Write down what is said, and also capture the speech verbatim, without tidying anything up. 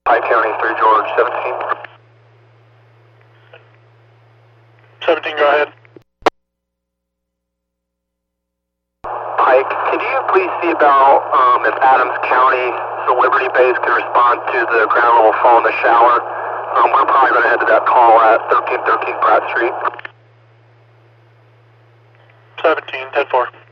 Pike County, three George, seventeen. seventeen, go ahead. Pike, could you please see about um, if Adams County, so Liberty Base, can respond to the ground level fall in the shower? Um, we're probably going to head to that call at thirteen thirteen Pratt Street. seventeen, ten four.